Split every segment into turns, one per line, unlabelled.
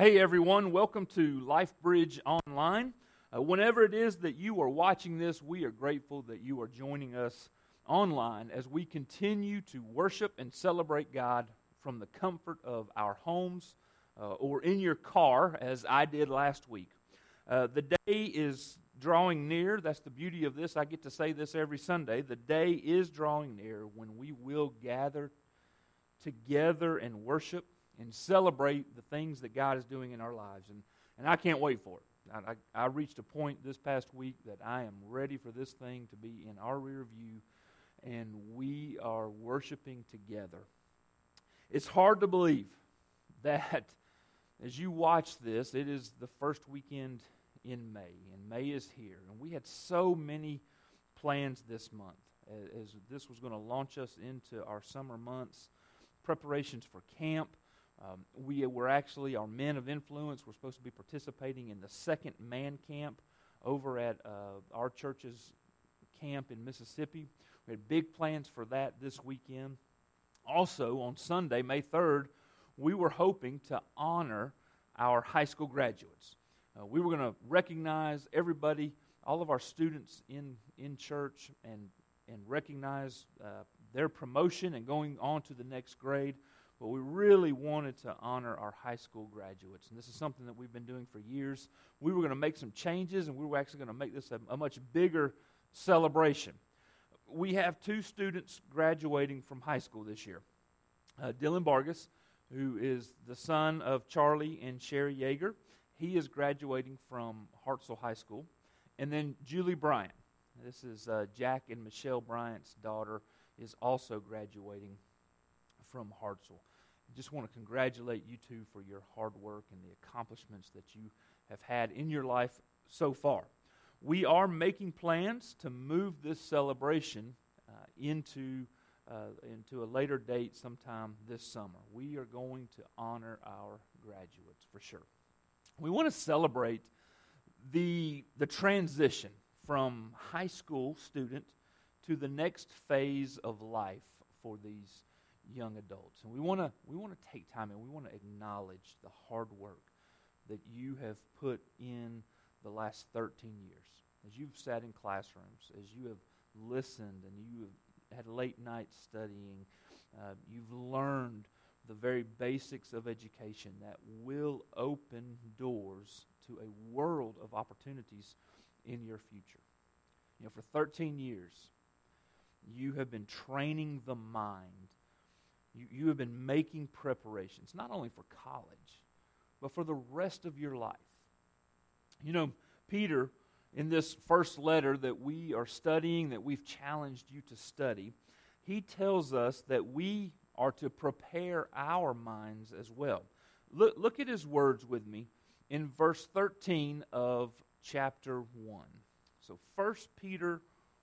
Hey everyone, welcome to LifeBridge Online. Whenever it is that you are watching this, we are grateful that you are joining us online as we continue to worship and celebrate God from the comfort of our homes or in your car, as I did last week. The day is drawing near. That's the beauty of this. I get to say this every Sunday. The day is drawing near when we will gather together and worship and celebrate the things that God is doing in our lives. And I can't wait for it. I reached a point this past week that I am ready for this thing to be in our rear view, and we are worshiping together. It's hard to believe that as you watch this, it is the first weekend in May, and May is here. And we had so many plans this month, as this was going to launch us into our summer months, preparations for camp. We were actually, our men of influence, were supposed to be participating in the second man camp over at our church's camp in Mississippi. We had big plans for that this weekend. Also, on Sunday, May 3rd, we were hoping to honor our high school graduates. We were going to recognize everybody, all of our students in church, and recognize their promotion and going on to the next grade. But we really wanted to honor our high school graduates. And this is something that we've been doing for years. We were going to make some changes, and we were actually going to make this a much bigger celebration. We have two students graduating from high school this year. Dylan Vargas, who is the son of Charlie and Sherry Yeager. He is graduating from Hartselle High School. And then Julie Bryant. This is Jack and Michelle Bryant's daughter, is also graduating from Hartselle. I just want to congratulate you two for your hard work and the accomplishments that you have had in your life so far. We are making plans to move this celebration into a later date sometime this summer. We are going to honor our graduates for sure. We want to celebrate the transition from high school student to the next phase of life for these young adults. And we want to take time and we want to acknowledge the hard work that you have put in the last 13 years. As you've sat in classrooms, as you have listened and you have had late nights studying, you've learned the very basics of education that will open doors to a world of opportunities in your future. You know, for 13 years, you have been training the mind. You have been making preparations, not only for college, but for the rest of your life. You know, Peter, in this first letter that we are studying, that we've challenged you to study, he tells us that we are to prepare our minds as well. Look at his words with me in verse 13 of chapter 1. So 1 Peter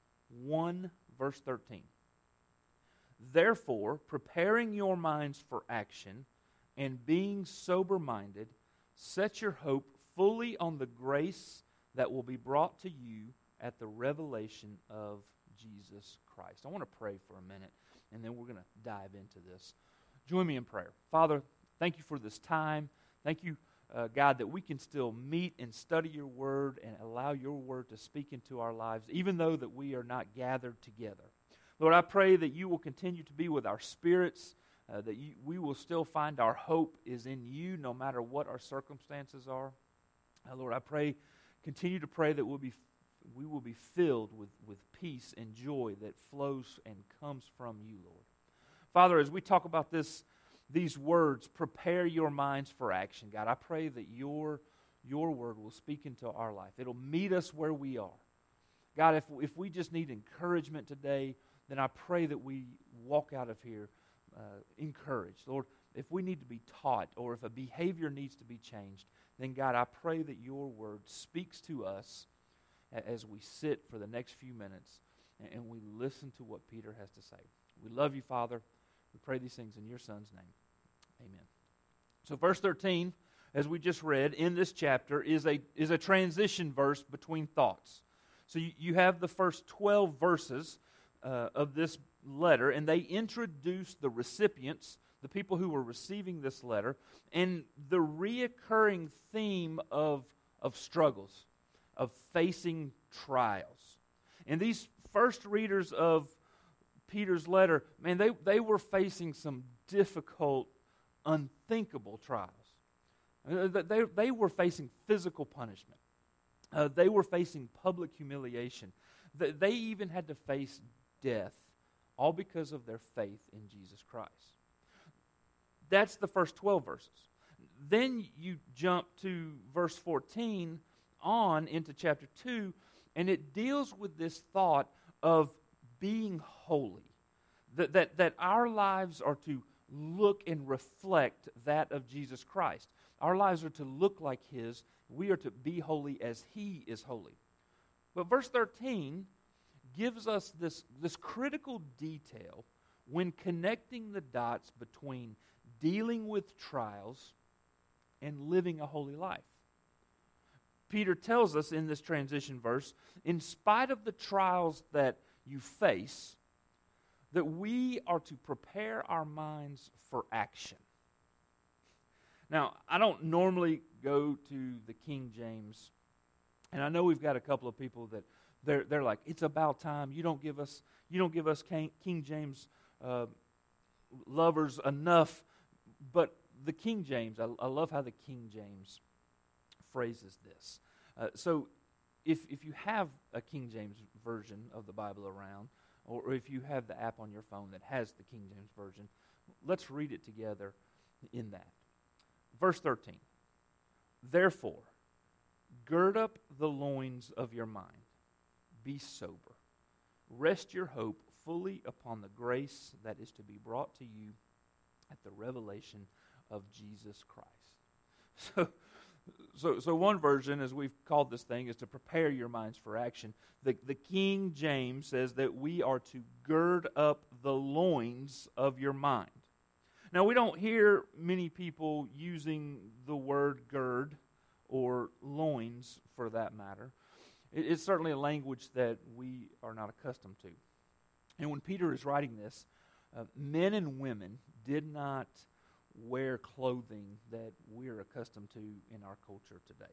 1, verse 13. Therefore, preparing your minds for action and being sober-minded, set your hope fully on the grace that will be brought to you at the revelation of Jesus Christ. I want to pray for a minute, and then we're going to dive into this. Join me in prayer. Father, thank you for this time. Thank you, God, that we can still meet and study your word and allow your word to speak into our lives, even though that we are not gathered together. Lord, I pray that you will continue to be with our spirits, that we will still find our hope is in you no matter what our circumstances are. Lord, I continue to pray that we will be filled with peace and joy that flows and comes from you, Lord. Father, as we talk about these words, prepare your minds for action. God, I pray that your word will speak into our life. It'll meet us where we are. God, if we just need encouragement today, then I pray that we walk out of here encouraged. Lord, if we need to be taught or if a behavior needs to be changed, then God, I pray that your word speaks to us as we sit for the next few minutes and we listen to what Peter has to say. We love you, Father. We pray these things in your Son's name. Amen. So verse 13, as we just read in this chapter, is a transition verse between thoughts. So you have the first 12 verses of this letter, and they introduce the recipients, the people who were receiving this letter, and the reoccurring theme of struggles, of facing trials. And these first readers of Peter's letter, man, they were facing some difficult, unthinkable trials. They were facing physical punishment. They were facing public humiliation. They even had to face death, all because of their faith in Jesus Christ. That's the first 12 verses. Then you jump to verse 14 on into chapter 2, and it deals with this thought of being holy. That our lives are to look and reflect that of Jesus Christ. Our lives are to look like His. We are to be holy as He is holy. But verse 13 gives us this critical detail when connecting the dots between dealing with trials and living a holy life. Peter tells us in this transition verse, in spite of the trials that you face, that we are to prepare our minds for action. Now, I don't normally go to the King James, and I know we've got a couple of people that they're like, it's about time. You don't give us King James lovers enough. But the King James, I love how the King James phrases this. So if you have a King James version of the Bible around, or if you have the app on your phone that has the King James version, let's read it together in that. Verse 13, therefore, gird up the loins of your mind, be sober, rest your hope fully upon the grace that is to be brought to you at the revelation of Jesus Christ. So one version, as we've called this thing, is to prepare your minds for action. The King James says that we are to gird up the loins of your mind. Now, we don't hear many people using the word gird or loins for that matter. It's certainly a language that we are not accustomed to. And when Peter is writing this, men and women did not wear clothing that we're accustomed to in our culture today.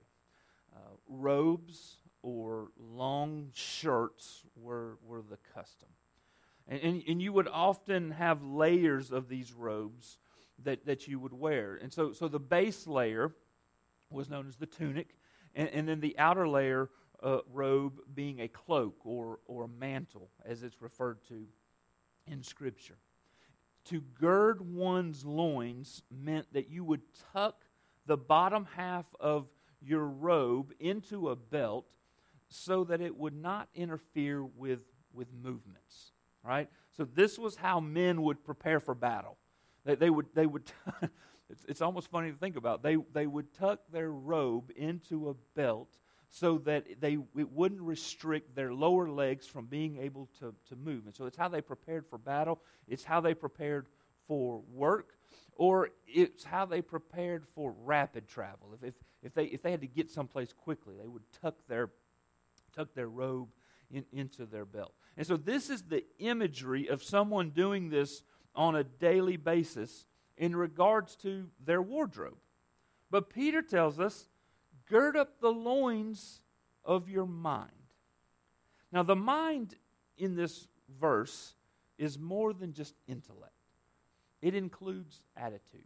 Robes or long shirts were the custom. And you would often have layers of these robes that you would wear. And so the base layer was known as the tunic, and then the outer layer robe being a cloak or a mantle, as it's referred to in Scripture. To gird one's loins meant that you would tuck the bottom half of your robe into a belt so that it would not interfere with movements. Right? So this was how men would prepare for battle. They would it's almost funny to think about. They would tuck their robe into a belt so that it wouldn't restrict their lower legs from being able to move. And so it's how they prepared for battle. It's how they prepared for work, or it's how they prepared for rapid travel. If they had to get someplace quickly, they would tuck their robe into their belt. And so this is the imagery of someone doing this on a daily basis in regards to their wardrobe. But Peter tells us, gird up the loins of your mind. Now, the mind in this verse is more than just intellect. It includes attitude.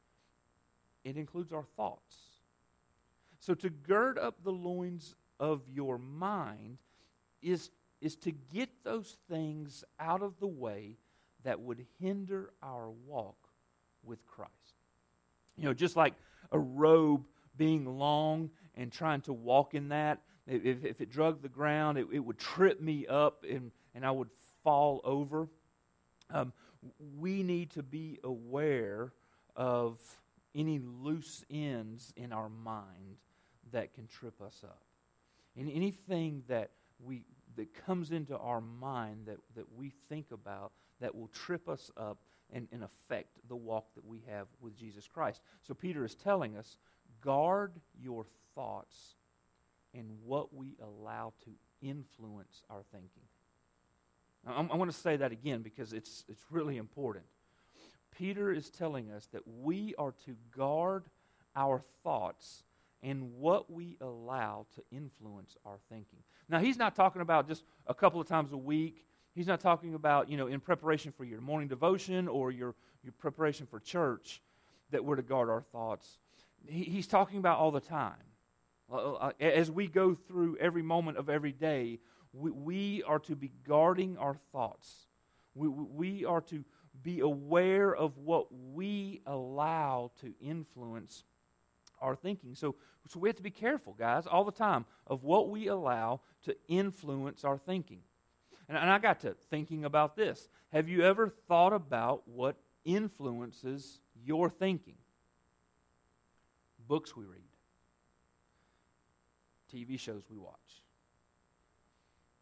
It includes our thoughts. So to gird up the loins of your mind is to get those things out of the way that would hinder our walk with Christ. You know, just like a robe being long and trying to walk in that, if it drug the ground, it would trip me up and I would fall over. We need to be aware of any loose ends in our mind that can trip us up. And anything that comes into our mind that we think about that will trip us up and affect the walk that we have with Jesus Christ. So Peter is telling us, guard your thoughts and what we allow to influence our thinking. Now, I want to say that again because it's really important. Peter is telling us that we are to guard our thoughts and what we allow to influence our thinking. Now, he's not talking about just a couple of times a week. He's not talking about, in preparation for your morning devotion or your preparation for church that we're to guard our thoughts. He's talking about all the time. As we go through every moment of every day, we are to be guarding our thoughts. We are to be aware of what we allow to influence our thinking. So we have to be careful, guys, all the time of what we allow to influence our thinking. And I got to thinking about this. Have you ever thought about what influences your thinking? Books we read, TV shows we watch,